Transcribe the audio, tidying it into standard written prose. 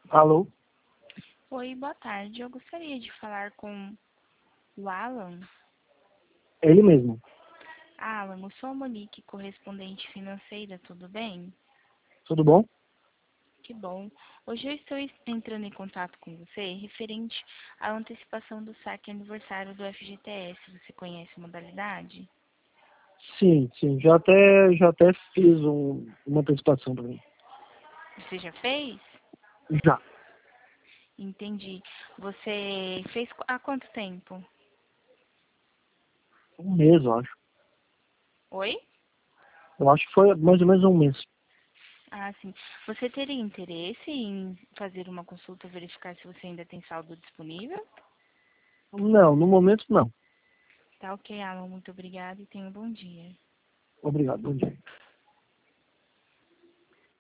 Alô? Oi, boa tarde. Eu gostaria de falar com o Alan. Ele mesmo. Alan, eu sou a Monique, correspondente financeira, tudo bem? Tudo bom? Que bom. Hoje eu estou entrando em contato com você referente à antecipação do saque aniversário do FGTS. Você conhece a modalidade? Sim, sim. Já até fiz uma antecipação para mim. Você já fez? Já. Entendi. Você fez há quanto tempo? Um mês, eu acho. Oi? Eu acho que foi mais ou menos um mês. Ah, sim. Você teria interesse em fazer uma consulta, verificar se você ainda tem saldo disponível? Não, no momento não. Tá ok, Alan. Muito obrigada e tenha um bom dia. Obrigado, bom dia.